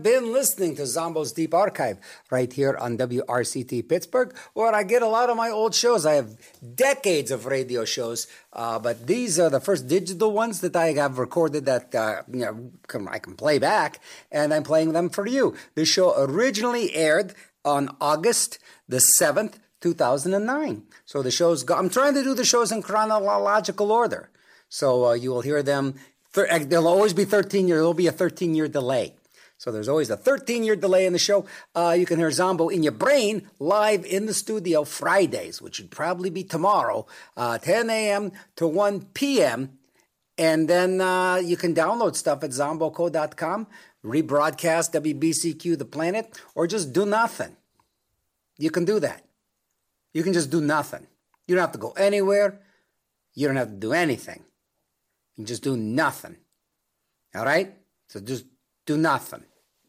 been listening to Zombo's Deep Archive right here on WRCT Pittsburgh, where I get a lot of my old shows. I have decades of radio shows, but these are the first digital ones that I have recorded that I can play back, and I'm playing them for you. This show originally aired on August the 7th, 2009. So the shows I'm trying to do the shows in chronological order. So you will hear them. There'll always be 13 years. There'll be a 13-year delay. So there's always a 13-year delay in the show. You can hear Zombo in your brain live in the studio Fridays, which would probably be tomorrow, 10 a.m. to 1 p.m. And then you can download stuff at zomboco.com, rebroadcast WBCQ The Planet, or just do nothing. You can do that. You can just do nothing. You don't have to go anywhere. You don't have to do anything. You can just do nothing. All right? So just do nothing.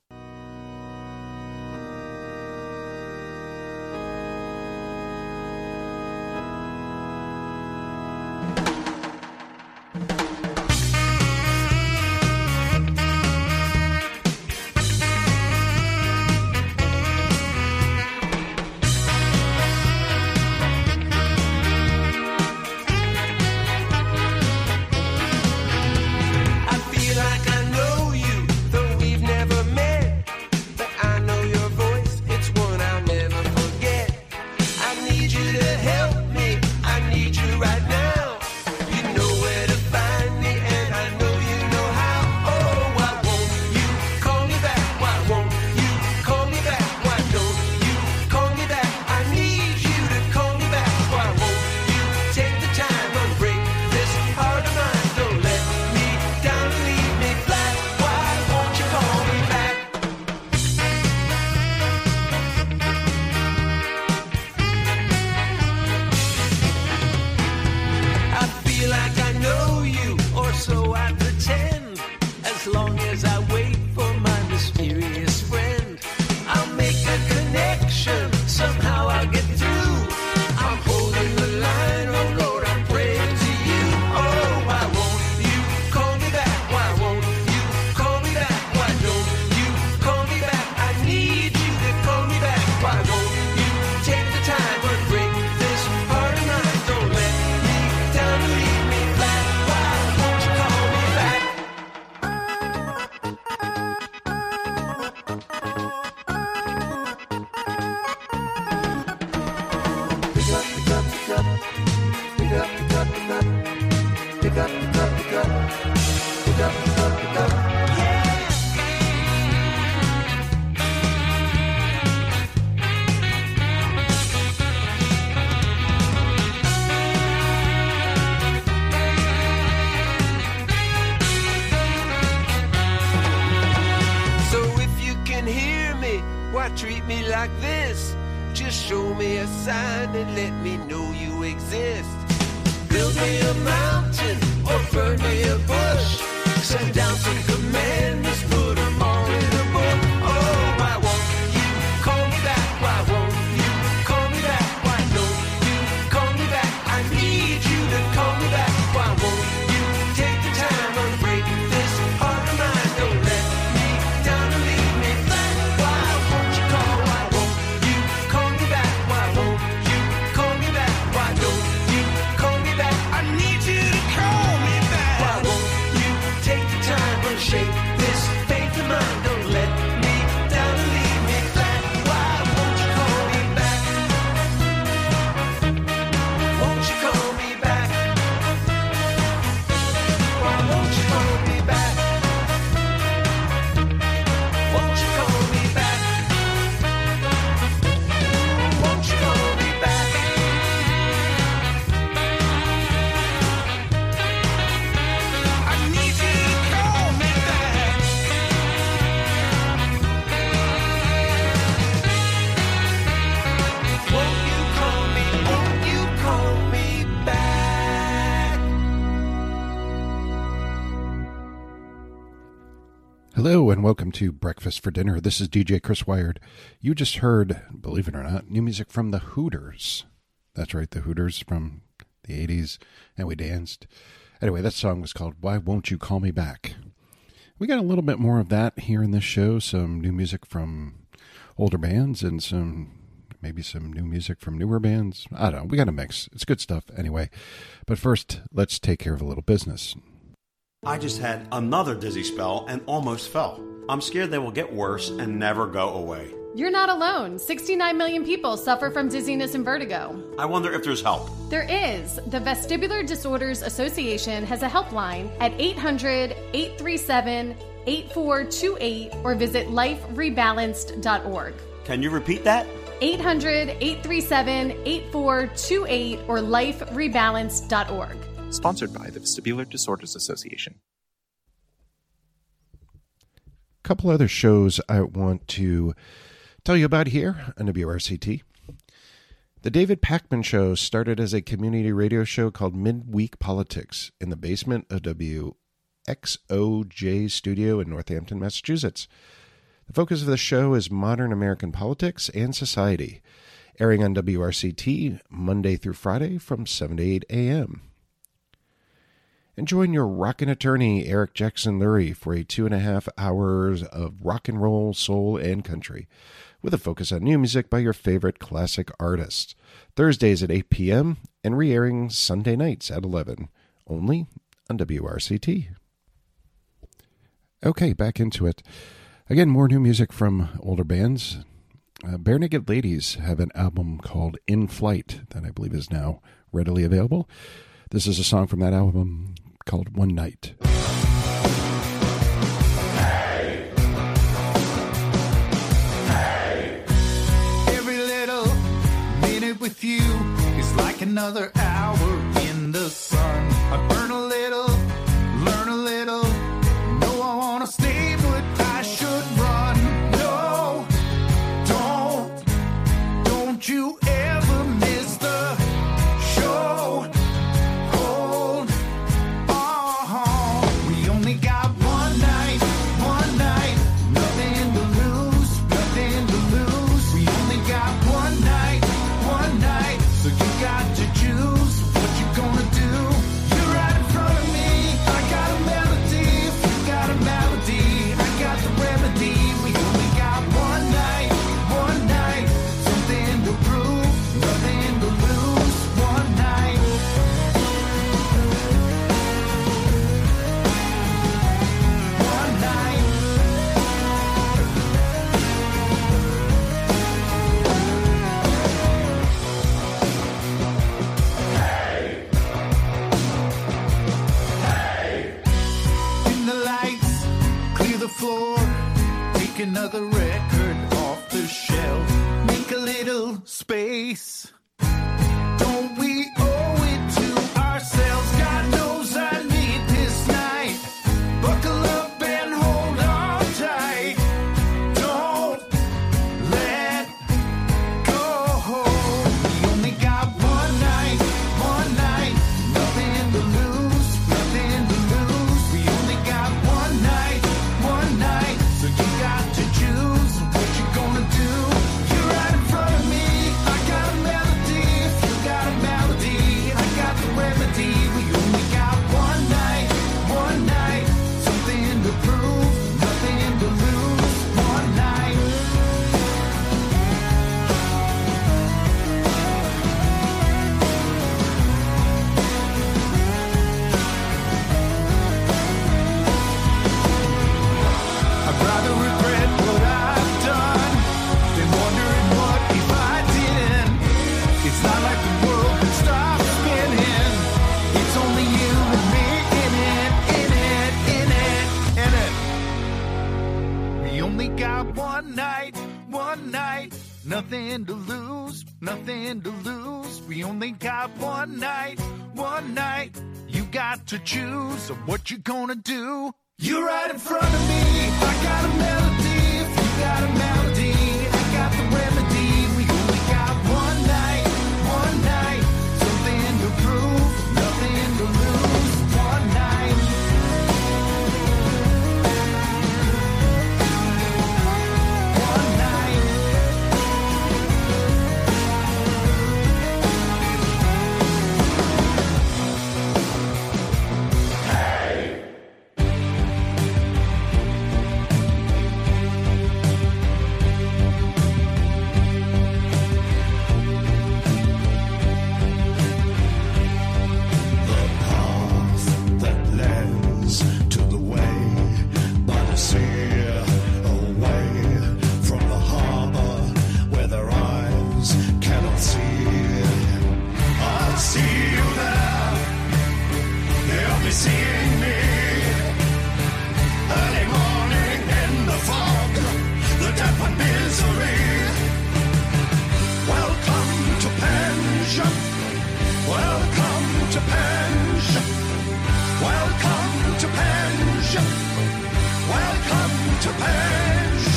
Hello and welcome to Breakfast for Dinner. This is DJ Chris Wired. You just heard, believe it or not, new music from the Hooters. That's right, the Hooters from the 80s, and we danced. Anyway, that song was called Why Won't You Call Me Back? We got a little bit more of that here in this show, some new music from older bands and maybe some new music from newer bands. I don't know. We got a mix. It's good stuff anyway. But first, let's take care of a little business. I just had another dizzy spell and almost fell. I'm scared they will get worse and never go away. You're not alone. 69 million people suffer from dizziness and vertigo. I wonder if there's help. There is. The Vestibular Disorders Association has a helpline at 800-837-8428 or visit liferebalanced.org. Can you repeat that? 800-837-8428 or liferebalanced.org. Sponsored by the Vestibular Disorders Association. A couple other shows I want to tell you about here on WRCT. The David Pakman Show started as a community radio show called Midweek Politics in the basement of WXOJ Studio in Northampton, Massachusetts. The focus of the show is modern American politics and society, airing on WRCT Monday through Friday from 7 to 8 a.m. And join your rockin' attorney, Eric Jackson Lurie, for a 2.5 hours of rock and roll, soul, and country, with a focus on new music by your favorite classic artists. Thursdays at 8 p.m. and re-airing Sunday nights at 11, only on WRCT. Okay, back into it. Again, more new music from older bands. Bare Naked Ladies have an album called In Flight that I believe is now readily available. This is a song from that album called One Night. Hey. Hey. Every little minute with you is like another hour in the sun. I burn a little, learn a little. No, I want to stay, but I should run. No, don't you ever miss the show. Hold on. We only got one night, nothing to lose, nothing to lose. We only got one night, so you got to choose what you gonna do. You're right in front of me, I got a melody. If you got a melody, I got the remedy. We only got one night, something to prove, nothing to lose. One night. One night. Dim the lights, clear the floor, take another record off the shelf, make a little space. Don't we owe it to ourselves? God knows I need this night. Buckle up and hold on tight. Don't let go. We only got one night, nothing to lose, nothing to lose. We only got one night, so you got to choose what you gonna do. You're right in front of me, I got a melody. If you got a melody, I got the remedy. We only got one night, something to prove, nothing to lose. One night. I'd rather regret what I've done than wondering what if I didn't. It's not like the world could stop spinning. It's only you and me in it. We only got one night, nothing to lose, nothing to lose. We only got one night, you got to choose what you gonna do. You're right in front of me, I got a melody. If you got a melody, I got the remedy. We only got one night, something to prove, nothing to lose. One night. One night. to Penge.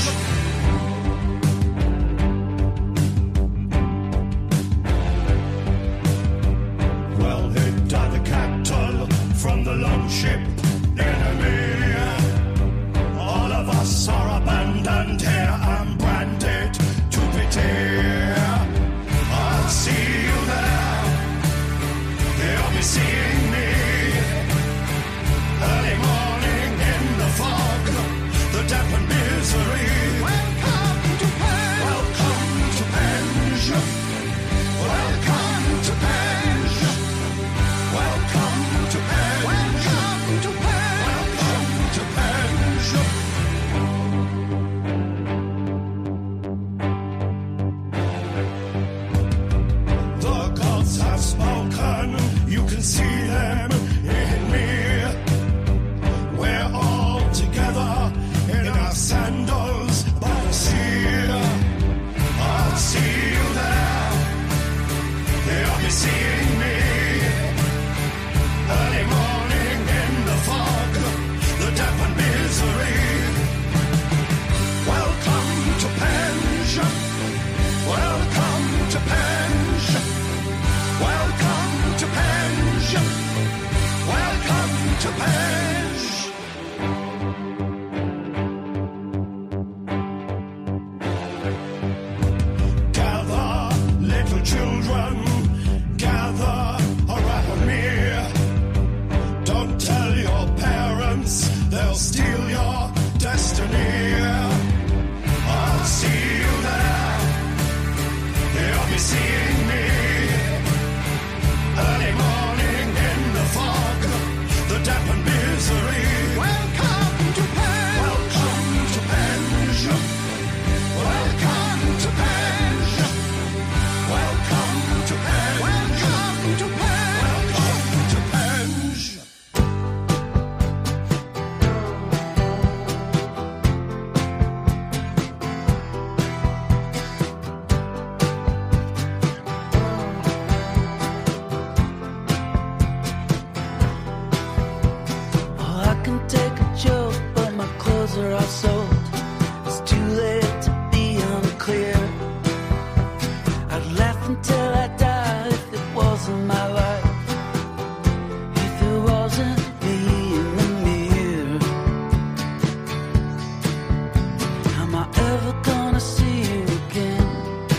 Well, hit died the capital from the longship enemy. All of us are abandoned here and branded to pity. I'll see you there. You'll be seeing me early morning in the fog, the damp and misery. Welcome to Penge. Welcome to Penge. Welcome to Penge. Welcome to Penge. Welcome to Penge. Welcome to Penge. The gods have spoken. You can see them in me. We're all together in our sandals by the sea. I'll see you there. You'll be seeing me early morning in the fog, the damp and misery. Welcome to Penge. Welcome to Penge. Welcome to Penge. Welcome to Penge. Gather, little children, gather around me. Don't tell your parents, they'll steal your destiny. I'll see you there. You'll be seeing me early morning in the fog, the damp and misery. Welcome to Penge. Welcome to Penge. Welcome to Penge. Welcome to Penge. Welcome to Penge. Welcome to Penge. Oh, I can take a joke, but my clothes are all sold. It's too late to be unclear. I'd laugh until I die if it wasn't my life. If it wasn't me in the mirror. Am I ever gonna see you again?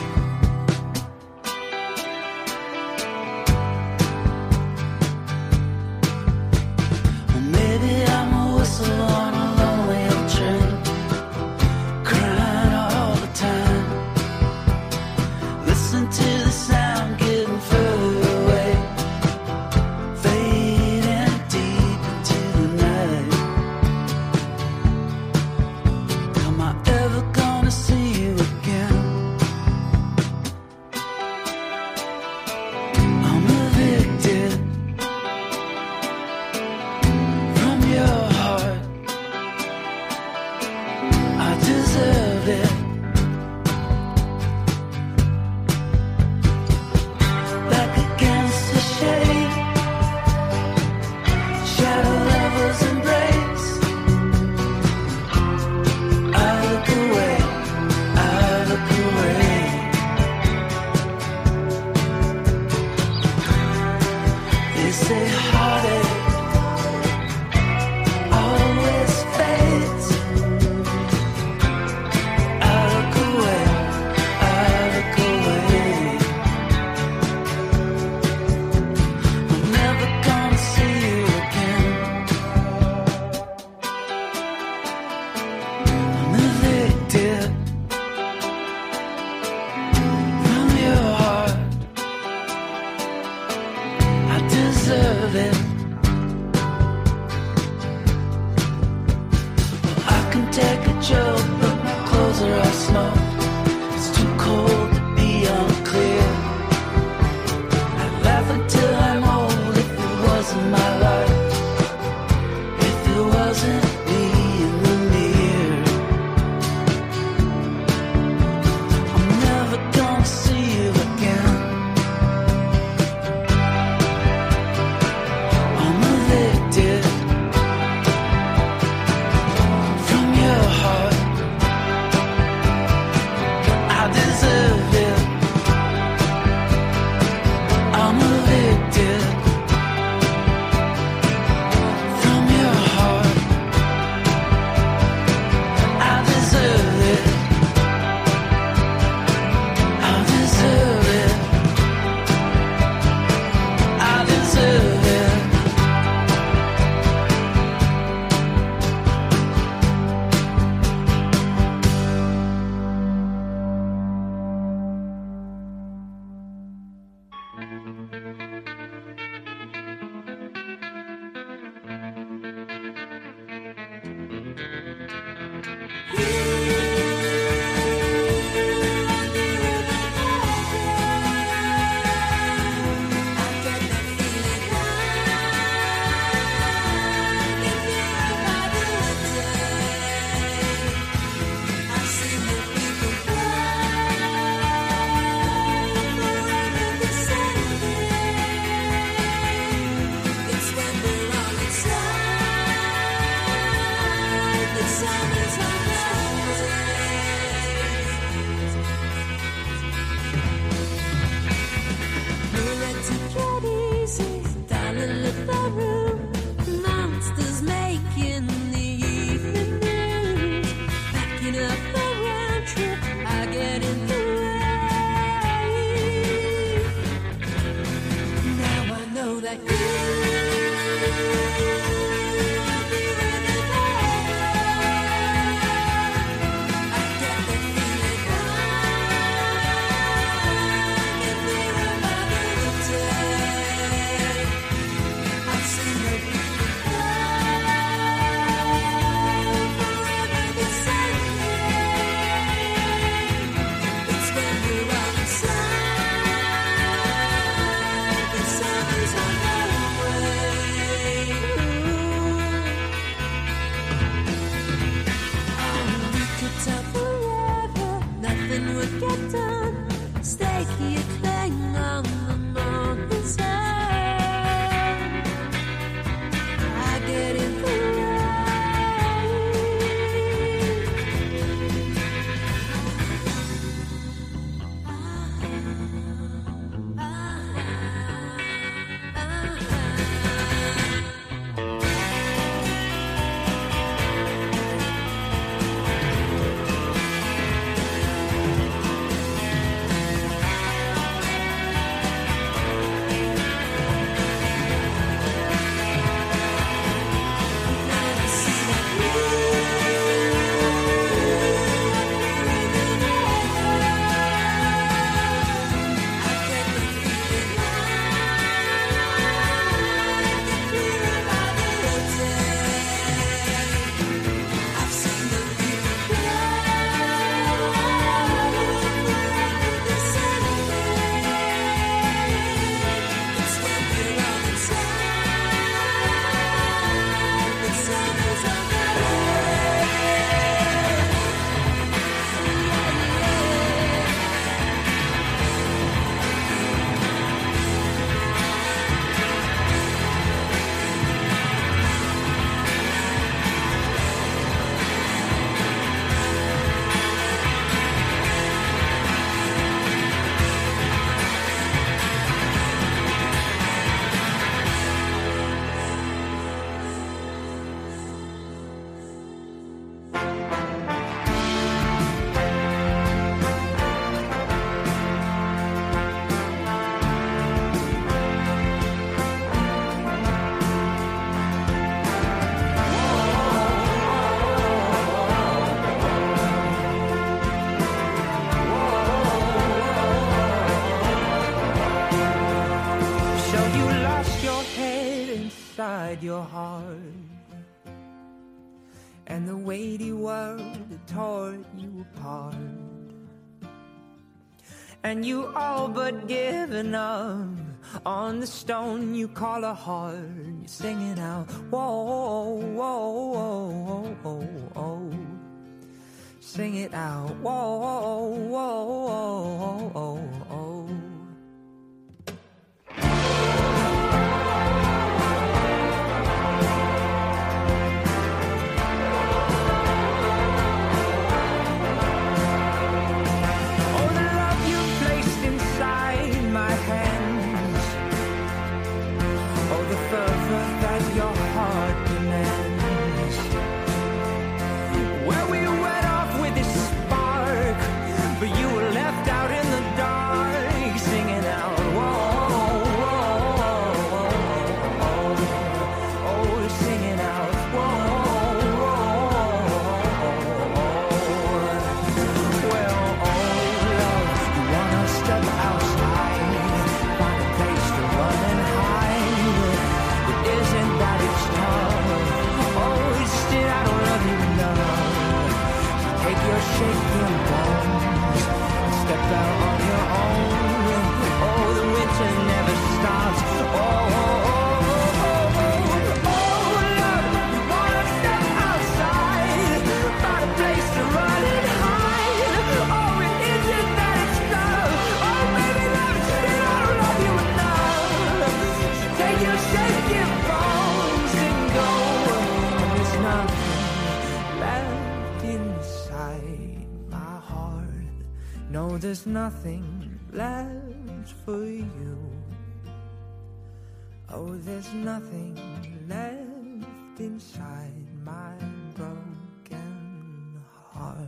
Or maybe I'm a whistle on a lonely old train, crying all the time. Listen to the sound getting further away, fading deep into the night. Am I ever gonna see you again? I'm evicted from your heart. I deserve it. Back against the shade, shadow lovers embrace. I look away, I look away. They say heartache always fades. I look away, I look away. I'm never gonna see you again. I'm evicted from your heart. I deserve it. I can take a joke, but my clothes are all smoked. It's too cold to be unclear. I'd laugh until I'm old if it wasn't my life. If it wasn't me in the mirror. I'm never gonna see you again. inside your heart, and the weighty world tore you apart, and you all but given up on the stone you call a heart. You're singing out, whoa, whoa, whoa, whoa, whoa. Sing it out, whoa, whoa, whoa, whoa, whoa. There's nothing left for you. Oh, there's nothing left inside my broken heart.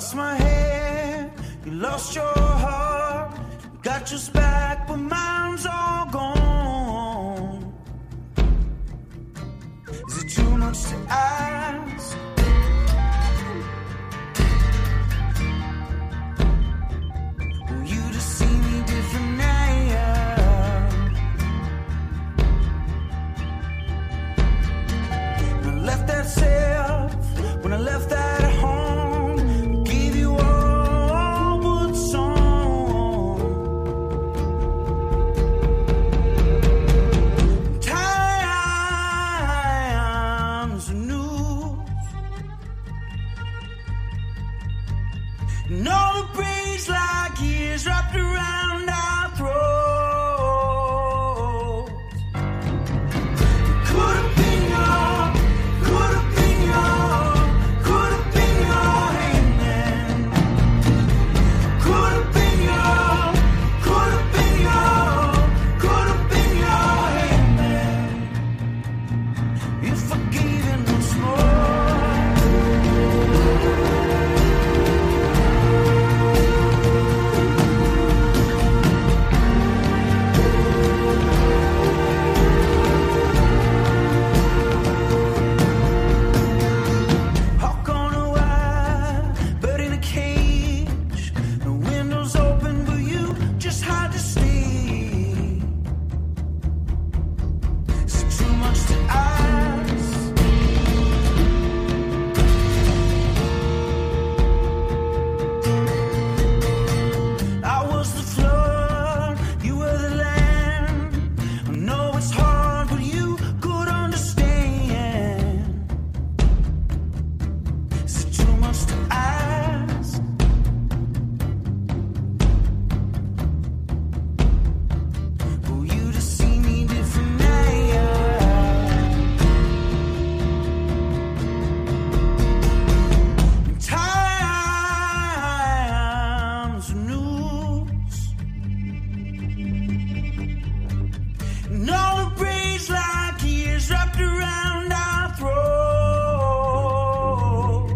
lost my head, you lost your heart. You got yours back, but mine's all gone. Is it too much to ask? For you to see me different now? When I left that self, when I left that home, gave you all but song. Times are new, and all the braids like years wrapped around our throats. Could have been your, could have been your, could have been your hand. Could have been your, could have been your, could have been your hand. If I gave in once more. Hawk on a wire, bird in a cage. The window's open, but you just had to stay. Is it too much to ask? I was the flood, you were the land. I know it's hard, but you could understand. Is it too much to ask? For you to see me different now? Times are news, and all the braids like years wrapped around our throats.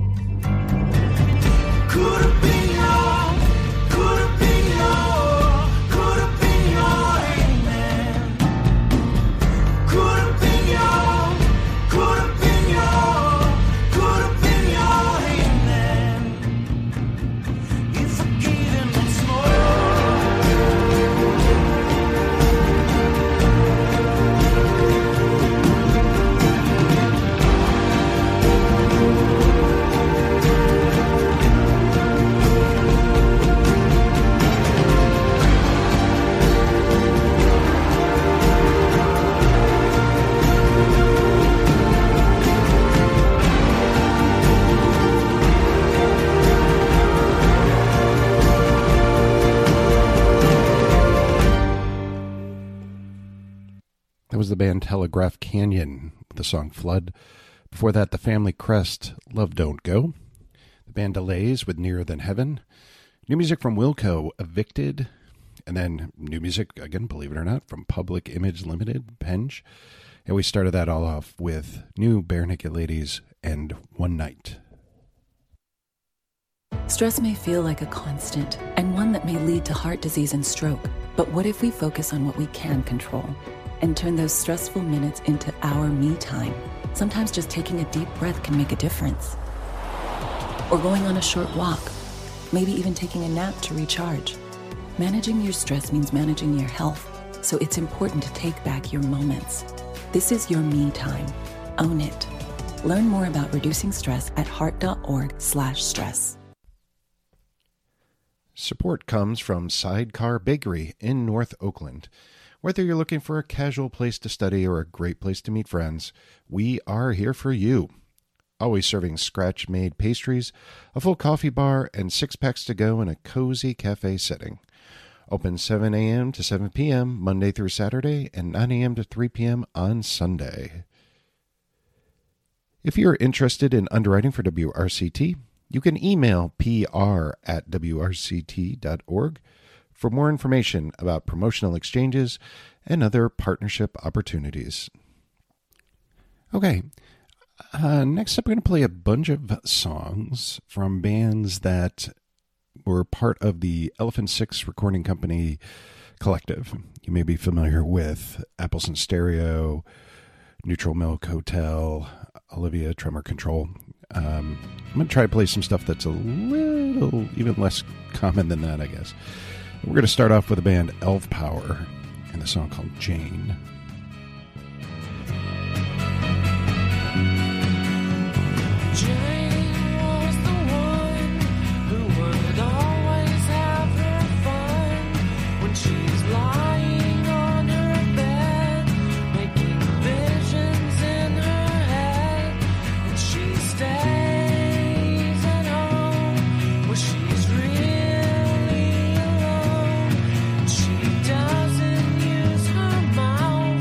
Could have been your, could have been your, could have been your hand. Could have been your, could have been your, could have been your hand. If I gave in once more. That was the band Telegraph Canyon with the song Flood. Before that, the Family Crest, Love Don't Go. The band Delays with Nearer Than Heaven. New music from Wilco, Evicted. And then new music, again, believe it or not, from Public Image Limited, Penge. And we started that all off with new Bare Naked Ladies and One Night. Stress may feel like a constant and one that may lead to heart disease and stroke. But what if we focus on what we can control and turn those stressful minutes into our me time? Sometimes just taking a deep breath can make a difference. Or going on a short walk, maybe even taking a nap to recharge. Managing your stress means managing your health, so it's important to take back your moments. This is your me time. Own it. Learn more about reducing stress at heart.org/stress. Support comes from Sidecar Bakery in North Oakland. Whether you're looking for a casual place to study or a great place to meet friends, we are here for you. Always serving scratch-made pastries, a full coffee bar, and 6-packs to go in a cozy cafe setting. Open 7 a.m. to 7 p.m. Monday through Saturday and 9 a.m. to 3 p.m. on Sunday. If you're interested in underwriting for WRCT, you can email pr@wrct.org for more information about promotional exchanges and other partnership opportunities. Okay, Next up, we're going to play a bunch of songs from bands that were part of the Elephant Six Recording Company collective. You may be familiar with Apples and Stereo, Neutral Milk Hotel, Olivia Tremor Control. I'm going to try to play some stuff that's a little even less common than that, I guess. We're going to start off with the band Elf Power and the song called Jane. Jane was the one who would always have her fun when she's lying on her bed, making visions in her head, and she stays at home where she's really alone. She doesn't use her mouth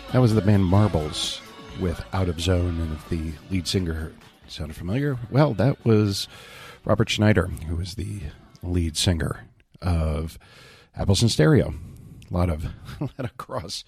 That was the band Marbles with Out of Zone, and if the lead singer sounded familiar, well, that was Robert Schneider, who was the lead singer of Apples in Stereo. A lot of cross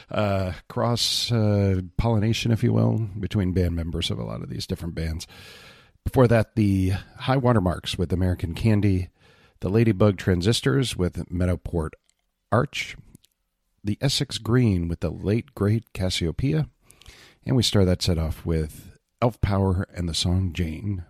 pollination, if you will, between band members of a lot of these different bands. Before that, the High Watermarks with American Candy, the Ladybug Transistors with Meadowport Arch, the Essex Green with the late great Cassiopeia, and we start that set off with Elf Power and the song Jane.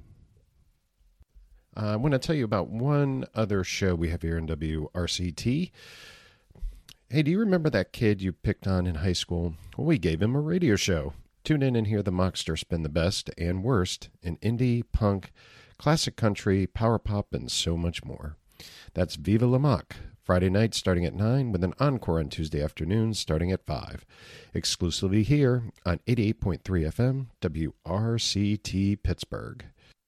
I want to tell you about one other show we have here in WRCT. Hey, do you remember that kid you picked on in high school? Well, we gave him a radio show. Tune in and hear the Mockster spin the best and worst in indie, punk, classic country, power pop, and so much more. That's Viva La Mock, Friday night starting at 9 with an encore on Tuesday afternoons starting at 5. Exclusively here on 88.3 FM, WRCT Pittsburgh.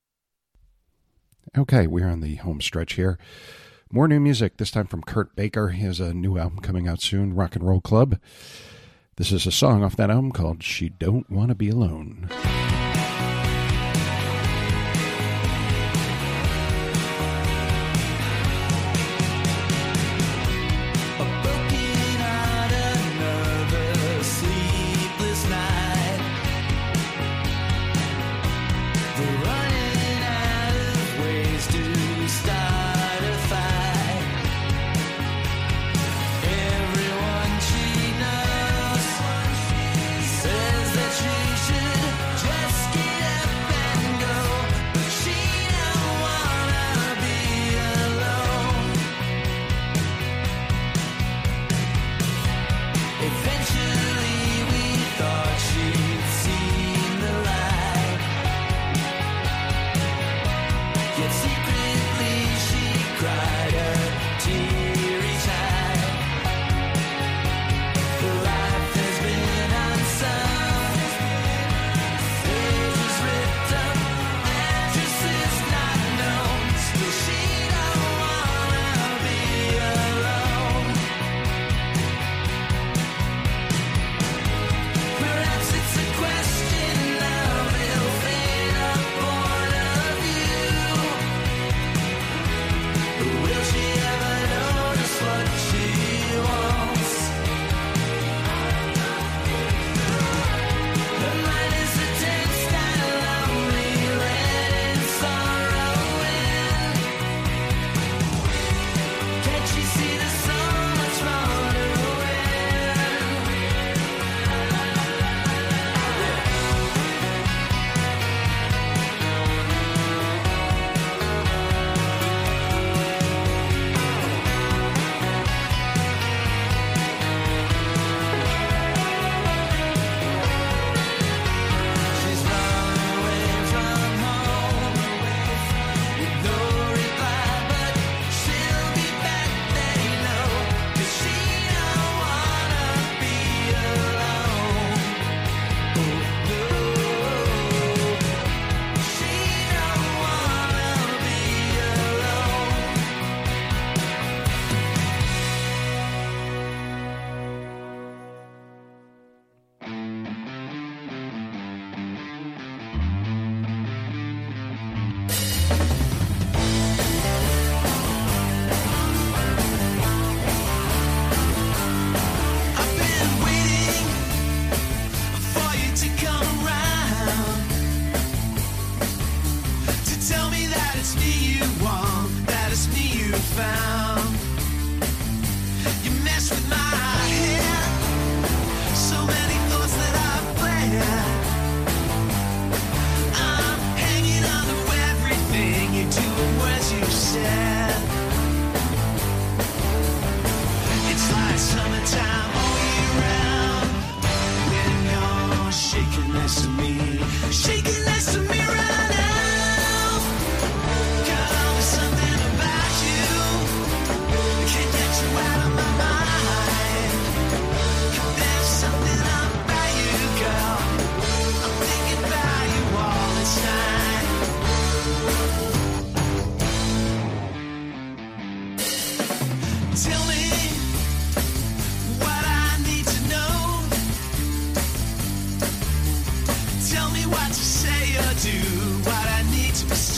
Okay, we're on the home stretch here. More new music, this time from Kurt Baker. He has a new album coming out soon, Rock and Roll Club. This is a song off that album called She Don't Wanna Be Alone. Says that she should just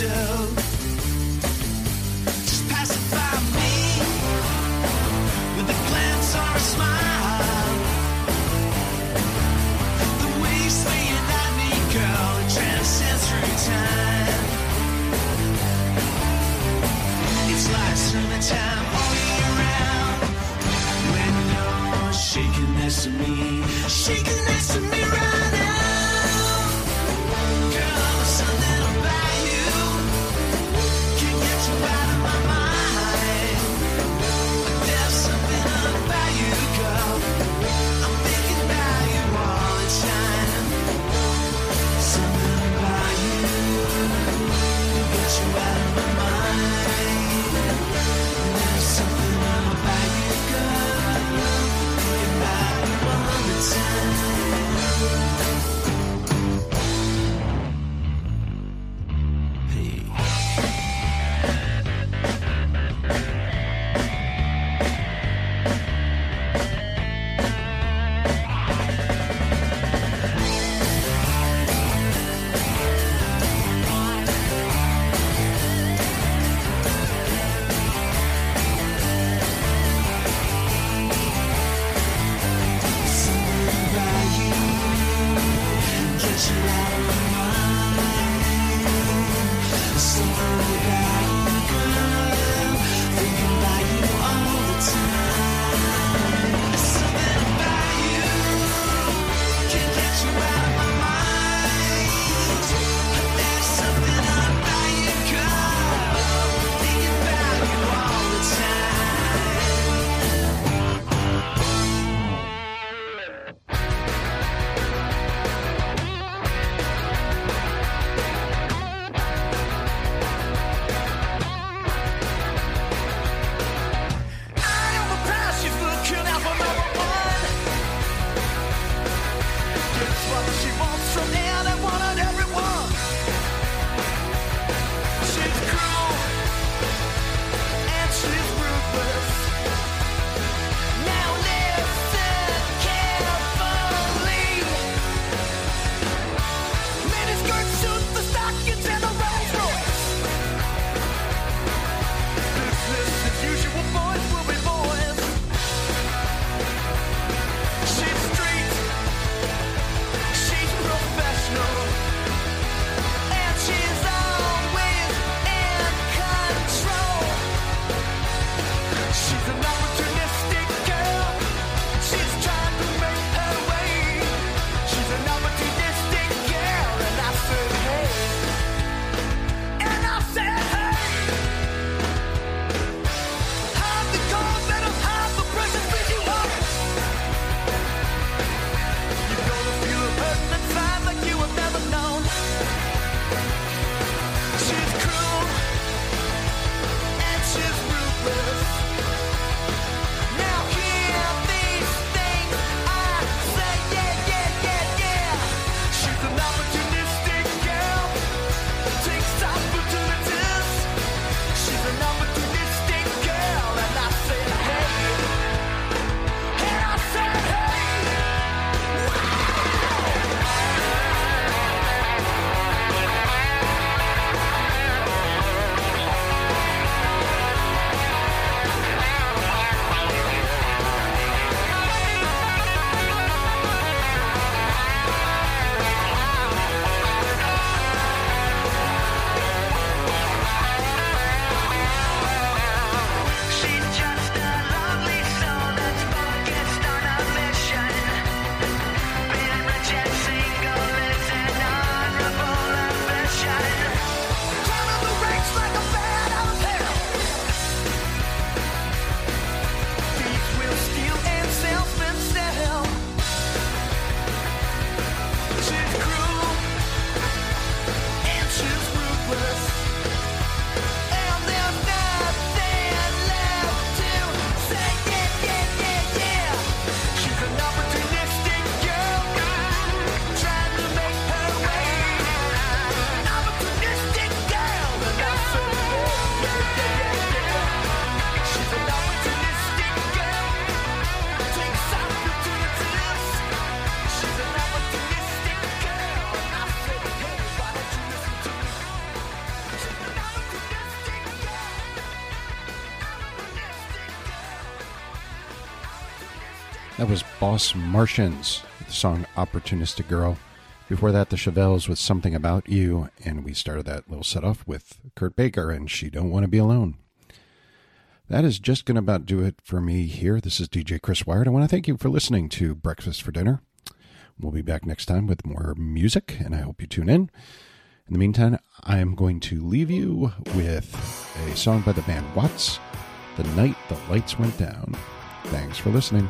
still. Just pacify me with a glance or a smile. The way you sway and at me, girl, it transcends through time. It's like summertime all year round. When you're shaking next to me, shaking next to me right now. Girl, there's something about you, can't get you out of my mind. There's something about you, girl, I'm thinking about you all the time. Something about you, get you out of my mind. There's something about you, girl, thinking about you all the time. That was Boss Martians with the song Opportunistic Girl. Before that, the Chevelles with Something About You, and we started that little set off with Kurt Baker and She Don't Want to Be Alone. That is just going to about do it for me here. This is DJ Chris Wired. I want to thank you for listening to Breakfast for Dinner. We'll be back next time with more music, and I hope you tune in. In the meantime, I'm going to leave you with a song by the band Watts, The Night the Lights Went Down. Thanks for listening.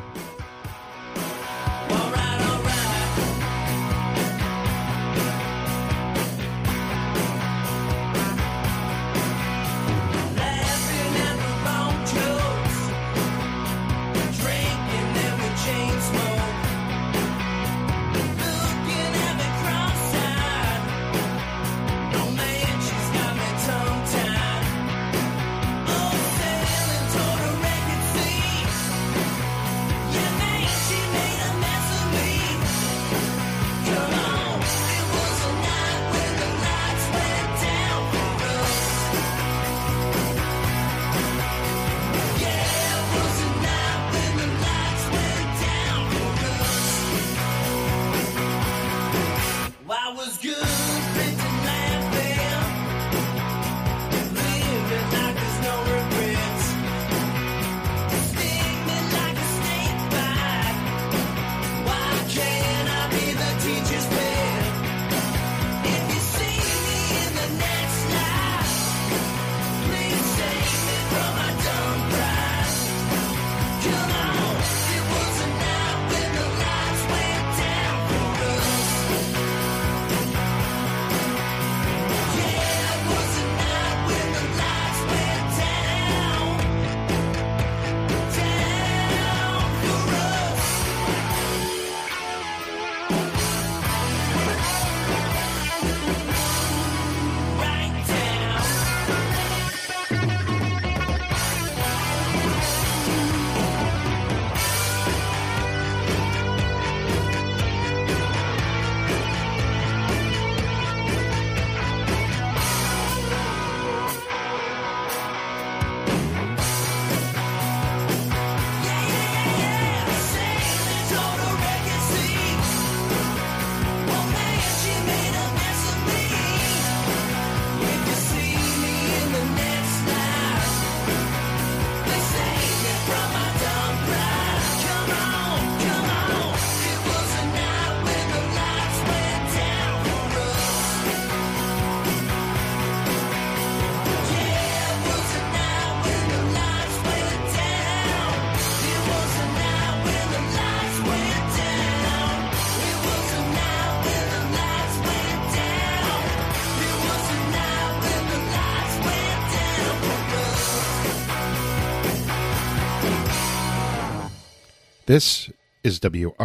This is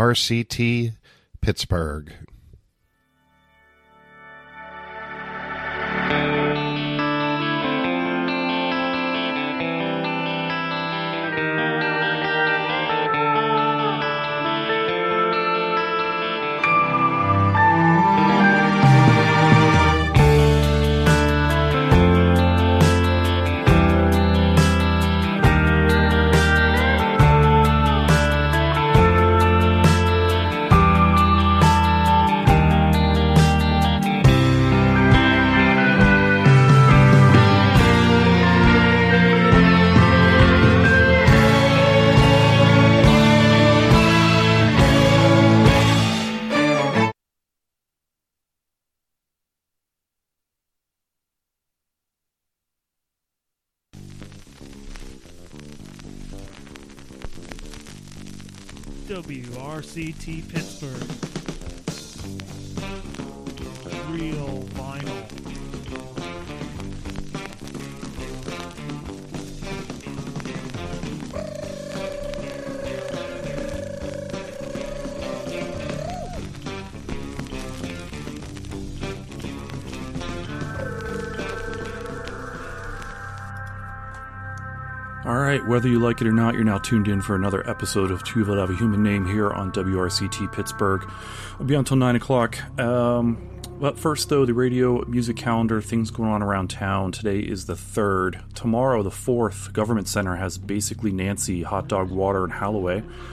WRCT Pittsburgh. WRCT Pittsburgh. Real vinyl. Alright, whether you like it or not, you're now tuned in for another episode of Tu Veux Have a Human Name here on WRCT Pittsburgh. I'll be on until 9 o'clock. But first, though, the radio music calendar, things going on around town. Today is the 3rd. Tomorrow, the 4th, Government Center has Basically Nancy, Hot Dog Water, and Halloway.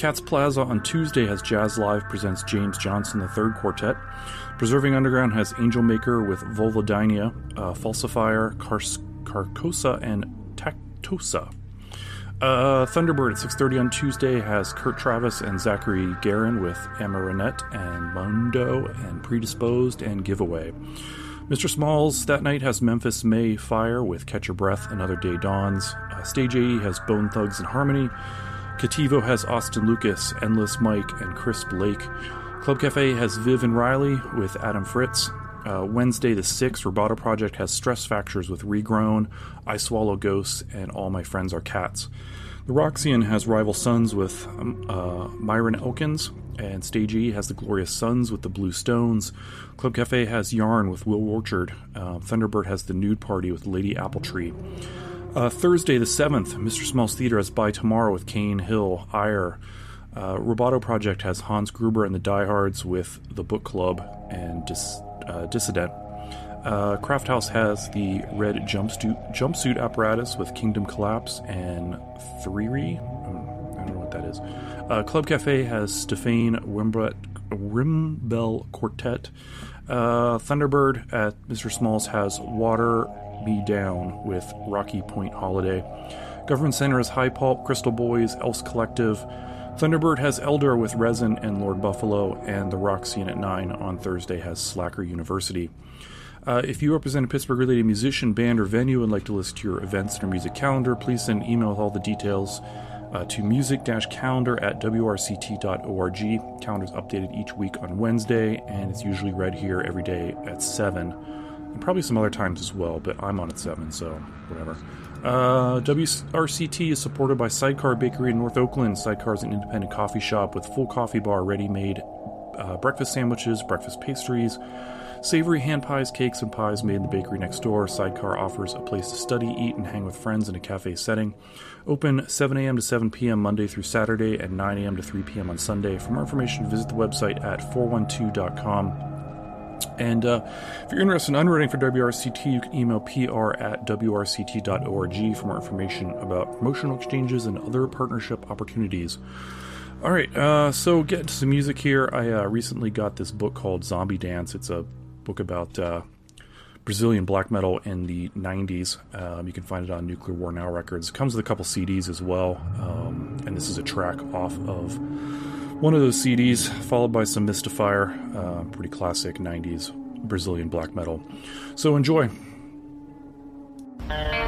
Cats Plaza on Tuesday has Jazz Live presents James Johnson III Quartet. Preserving Underground has Angel Maker with Vulvodynia, Falsifier, Carcosa, and Tactosa. Thunderbird at 6:30 on Tuesday has Kurt Travis and Zachary Guerin with Amaranette and Mondo and Predisposed and Giveaway. Mr. Smalls that night has Memphis May Fire with Catch Your Breath, Another Day Dawns. Stage AE has Bone Thugs and Harmony. Cativo has Austin Lucas, Endless Mike, and Chris Blake. Club Cafe has Viv and Riley with Adam Fritz. Wednesday the 6th, Roboto Project has Stress Fractures with Regrown, I Swallow Ghosts, and All My Friends Are Cats. The Roxian has Rival Sons with Myron Elkins, and Stage E has The Glorious Sons with The Blue Stones. Club Cafe has Yarn with Will Orchard. Thunderbird has The Nude Party with Lady Appletree. Thursday the 7th, Mr. Small's Theater has By Tomorrow with Kane Hill, Ire. Roboto Project has Hans Gruber and the Diehards with The Book Club and Dissident. Craft House has the Red Jumpsuit Apparatus with Kingdom Collapse and Threery. I don't know what that is. Club Cafe has Stefan Rimbel Quartet. Thunderbird at Mr. Smalls has Water Me Down with Rocky Point Holiday. Government Center has High Pulp, Crystal Boys, Else Collective. Thunderbird has Elder with Resin and Lord Buffalo, and the Roxian at 9 on Thursday has Slacker University. If you represent a Pittsburgh-related musician, band, or venue and would like to list your events in our music calendar, please send an email with all the details to music-calendar@wrct.org. Calendar's updated each week on Wednesday, and it's usually read here every day at 7. And probably some other times as well, but I'm on at 7, so whatever. WRCT is supported by Sidecar Bakery in North Oakland. Sidecar is an independent coffee shop with full coffee bar, ready-made breakfast sandwiches, breakfast pastries, savory hand pies, cakes, and pies made in the bakery next door. Sidecar offers a place to study, eat, and hang with friends in a cafe setting. Open 7 a.m. to 7 p.m. Monday through Saturday and 9 a.m. to 3 p.m. on Sunday. For more information, visit the website at 412.com. And if you're interested in underwriting for WRCT, you can email pr@wrct.org for more information about promotional exchanges and other partnership opportunities. All right, so getting to some music here. I recently got this book called Zombie Dance. It's a book about Brazilian black metal in the 90s. You can find it on Nuclear War Now Records. It comes with a couple CDs as well, and this is a track off of one of those CDs, followed by some Mystifier, pretty classic 90s Brazilian black metal. So enjoy.